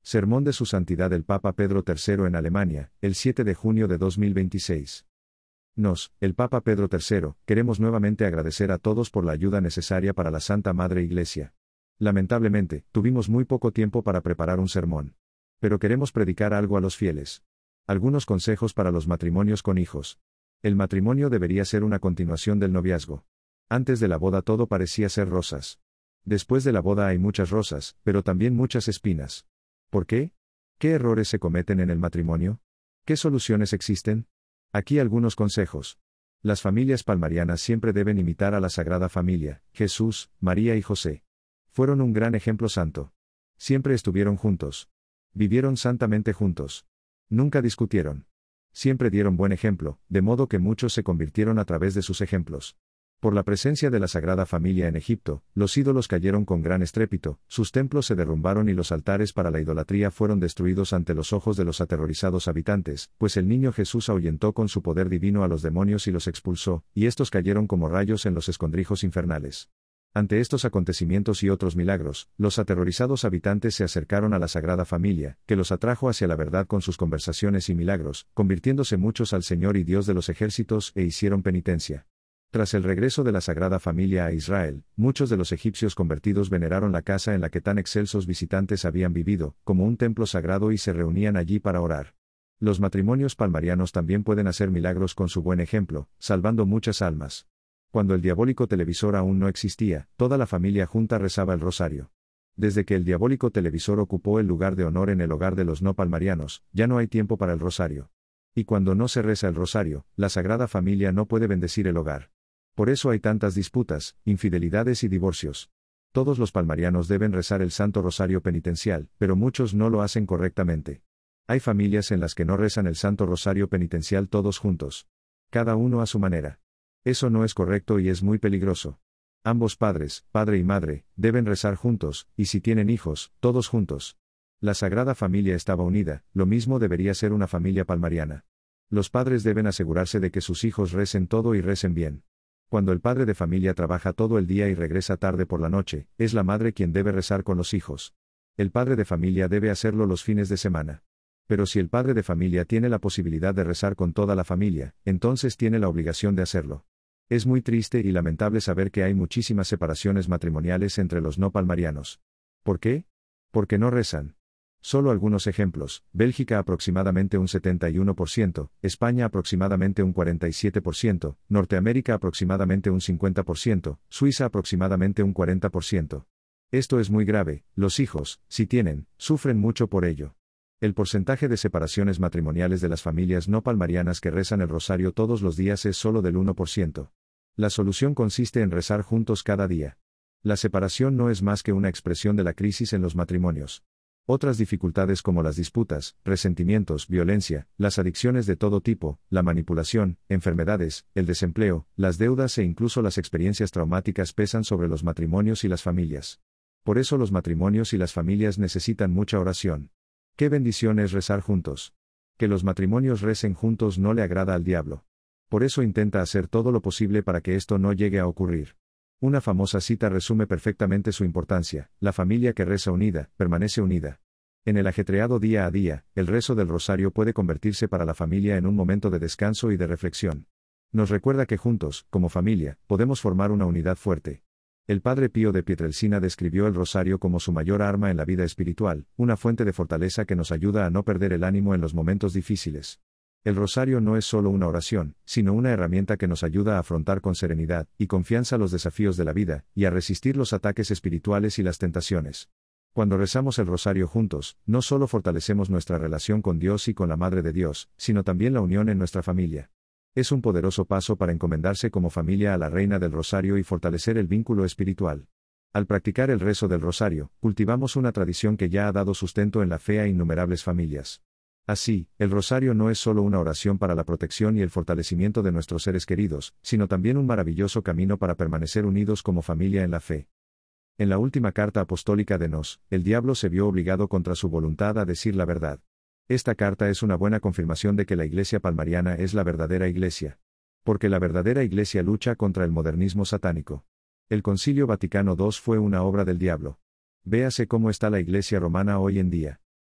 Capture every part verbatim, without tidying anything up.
Sermón de Su Santidad el Papa Pedro tercero en Alemania, el siete de junio de dos mil veintiséis. Nos, el Papa Pedro tercero, queremos nuevamente agradecer a todos por la ayuda necesaria para la Santa Madre Iglesia. Lamentablemente, tuvimos muy poco tiempo para preparar un sermón. Pero queremos predicar algo a los fieles. Algunos consejos para los matrimonios con hijos. El matrimonio debería ser una continuación del noviazgo. Antes de la boda todo parecía ser rosas. Después de la boda hay muchas rosas, pero también muchas espinas. ¿Por qué? ¿Qué errores se cometen en el matrimonio? ¿Qué soluciones existen? Aquí algunos consejos. Las familias palmarianas siempre deben imitar a la Sagrada Familia, Jesús, María y José. Fueron un gran ejemplo santo. Siempre estuvieron juntos. Vivieron santamente juntos. Nunca discutieron. Siempre dieron buen ejemplo, de modo que muchos se convirtieron a través de sus ejemplos. Por la presencia de la Sagrada Familia en Egipto, los ídolos cayeron con gran estrépito, sus templos se derrumbaron y los altares para la idolatría fueron destruidos ante los ojos de los aterrorizados habitantes, pues el niño Jesús ahuyentó con su poder divino a los demonios y los expulsó, y estos cayeron como rayos en los escondrijos infernales. Ante estos acontecimientos y otros milagros, los aterrorizados habitantes se acercaron a la Sagrada Familia, que los atrajo hacia la verdad con sus conversaciones y milagros, convirtiéndose muchos al Señor y Dios de los ejércitos e hicieron penitencia. Tras el regreso de la Sagrada Familia a Israel, muchos de los egipcios convertidos veneraron la casa en la que tan excelsos visitantes habían vivido, como un templo sagrado y se reunían allí para orar. Los matrimonios palmarianos también pueden hacer milagros con su buen ejemplo, salvando muchas almas. Cuando el diabólico televisor aún no existía, toda la familia junta rezaba el rosario. Desde que el diabólico televisor ocupó el lugar de honor en el hogar de los no palmarianos, ya no hay tiempo para el rosario. Y cuando no se reza el rosario, la Sagrada Familia no puede bendecir el hogar. Por eso hay tantas disputas, infidelidades y divorcios. Todos los palmarianos deben rezar el Santo Rosario Penitencial, pero muchos no lo hacen correctamente. Hay familias en las que no rezan el Santo Rosario Penitencial todos juntos. Cada uno a su manera. Eso no es correcto y es muy peligroso. Ambos padres, padre y madre, deben rezar juntos, y si tienen hijos, todos juntos. La Sagrada Familia estaba unida, lo mismo debería ser una familia palmariana. Los padres deben asegurarse de que sus hijos recen todo y recen bien. Cuando el padre de familia trabaja todo el día y regresa tarde por la noche, es la madre quien debe rezar con los hijos. El padre de familia debe hacerlo los fines de semana. Pero si el padre de familia tiene la posibilidad de rezar con toda la familia, entonces tiene la obligación de hacerlo. Es muy triste y lamentable saber que hay muchísimas separaciones matrimoniales entre los no palmarianos. ¿Por qué? Porque no rezan. Solo algunos ejemplos: Bélgica aproximadamente un setenta y uno por ciento, España aproximadamente un cuarenta y siete por ciento, Norteamérica aproximadamente un cincuenta por ciento, Suiza aproximadamente un cuarenta por ciento. Esto es muy grave, los hijos, si tienen, sufren mucho por ello. El porcentaje de separaciones matrimoniales de las familias no palmarianas que rezan el rosario todos los días es solo del uno por ciento. La solución consiste en rezar juntos cada día. La separación no es más que una expresión de la crisis en los matrimonios. Otras dificultades como las disputas, resentimientos, violencia, las adicciones de todo tipo, la manipulación, enfermedades, el desempleo, las deudas e incluso las experiencias traumáticas pesan sobre los matrimonios y las familias. Por eso los matrimonios y las familias necesitan mucha oración. ¡Qué bendición es rezar juntos! Que los matrimonios recen juntos no le agrada al diablo. Por eso intenta hacer todo lo posible para que esto no llegue a ocurrir. Una famosa cita resume perfectamente su importancia: la familia que reza unida, permanece unida. En el ajetreado día a día, el rezo del rosario puede convertirse para la familia en un momento de descanso y de reflexión. Nos recuerda que juntos, como familia, podemos formar una unidad fuerte. El Padre Pío de Pietrelcina describió el rosario como su mayor arma en la vida espiritual, una fuente de fortaleza que nos ayuda a no perder el ánimo en los momentos difíciles. El rosario no es solo una oración, sino una herramienta que nos ayuda a afrontar con serenidad y confianza los desafíos de la vida, y a resistir los ataques espirituales y las tentaciones. Cuando rezamos el rosario juntos, no solo fortalecemos nuestra relación con Dios y con la Madre de Dios, sino también la unión en nuestra familia. Es un poderoso paso para encomendarse como familia a la Reina del Rosario y fortalecer el vínculo espiritual. Al practicar el rezo del rosario, cultivamos una tradición que ya ha dado sustento en la fe a innumerables familias. Así, el rosario no es solo una oración para la protección y el fortalecimiento de nuestros seres queridos, sino también un maravilloso camino para permanecer unidos como familia en la fe. En la última carta apostólica de Nos, el diablo se vio obligado contra su voluntad a decir la verdad. Esta carta es una buena confirmación de que la Iglesia palmariana es la verdadera Iglesia. Porque la verdadera Iglesia lucha contra el modernismo satánico. El Concilio Vaticano segundo fue una obra del diablo. Véase cómo está la Iglesia romana hoy en día.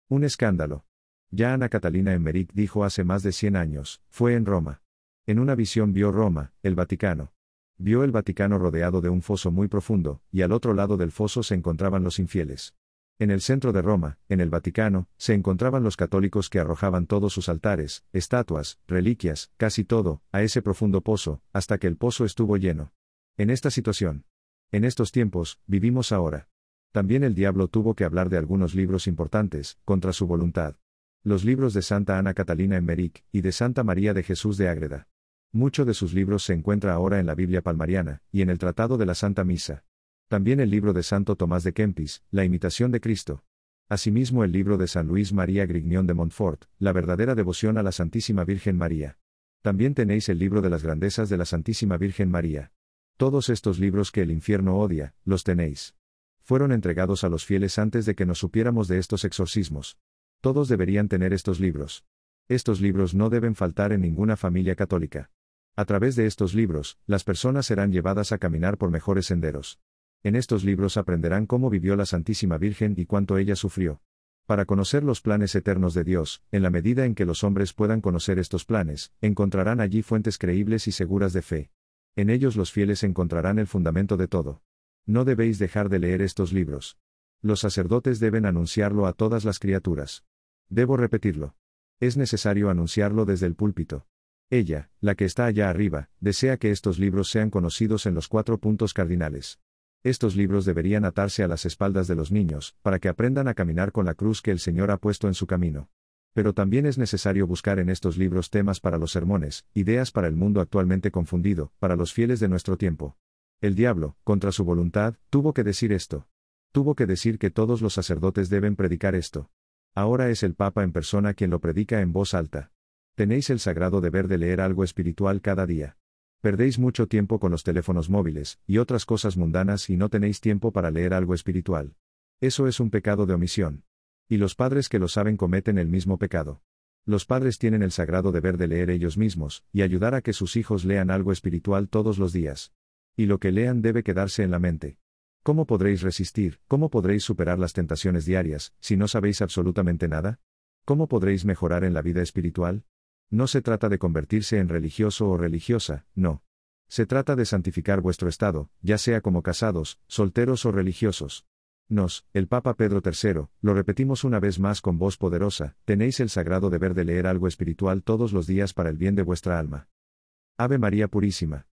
Un escándalo. Ya Ana Catalina Emmerich dijo hace más de cien años, fue en Roma. En una visión vio Roma, el Vaticano. Vio el Vaticano rodeado de un foso muy profundo, y al otro lado del foso se encontraban los infieles. En el centro de Roma, en el Vaticano, se encontraban los católicos que arrojaban todos sus altares, estatuas, reliquias, casi todo, a ese profundo pozo, hasta que el pozo estuvo lleno. En esta situación. En estos tiempos, vivimos ahora. También el diablo tuvo que hablar de algunos libros importantes, contra su voluntad. Los libros de Santa Ana Catalina Emmerich, y de Santa María de Jesús de Ágreda. Mucho de sus libros se encuentra ahora en la Biblia palmariana, y en el Tratado de la Santa Misa. También el libro de Santo Tomás de Kempis, La imitación de Cristo. Asimismo el libro de San Luis María Grignion de Montfort, La verdadera devoción a la Santísima Virgen María. También tenéis el libro de las grandezas de la Santísima Virgen María. Todos estos libros que el infierno odia, los tenéis. Fueron entregados a los fieles antes de que nos supiéramos de estos exorcismos. Todos deberían tener estos libros. Estos libros no deben faltar en ninguna familia católica. A través de estos libros, las personas serán llevadas a caminar por mejores senderos. En estos libros aprenderán cómo vivió la Santísima Virgen y cuánto ella sufrió. Para conocer los planes eternos de Dios, en la medida en que los hombres puedan conocer estos planes, encontrarán allí fuentes creíbles y seguras de fe. En ellos los fieles encontrarán el fundamento de todo. No debéis dejar de leer estos libros. Los sacerdotes deben anunciarlo a todas las criaturas. Debo repetirlo. Es necesario anunciarlo desde el púlpito. Ella, la que está allá arriba, desea que estos libros sean conocidos en los cuatro puntos cardinales. Estos libros deberían atarse a las espaldas de los niños, para que aprendan a caminar con la cruz que el Señor ha puesto en su camino. Pero también es necesario buscar en estos libros temas para los sermones, ideas para el mundo actualmente confundido, para los fieles de nuestro tiempo. El diablo, contra su voluntad, tuvo que decir esto. Tuvo que decir que todos los sacerdotes deben predicar esto. Ahora es el Papa en persona quien lo predica en voz alta. Tenéis el sagrado deber de leer algo espiritual cada día. Perdéis mucho tiempo con los teléfonos móviles, y otras cosas mundanas y no tenéis tiempo para leer algo espiritual. Eso es un pecado de omisión. Y los padres que lo saben cometen el mismo pecado. Los padres tienen el sagrado deber de leer ellos mismos, y ayudar a que sus hijos lean algo espiritual todos los días. Y lo que lean debe quedarse en la mente. ¿Cómo podréis resistir, cómo podréis superar las tentaciones diarias, si no sabéis absolutamente nada? ¿Cómo podréis mejorar en la vida espiritual? No se trata de convertirse en religioso o religiosa, no. Se trata de santificar vuestro estado, ya sea como casados, solteros o religiosos. Nos, el Papa Pedro tercero, lo repetimos una vez más con voz poderosa, tenéis el sagrado deber de leer algo espiritual todos los días para el bien de vuestra alma. Ave María Purísima.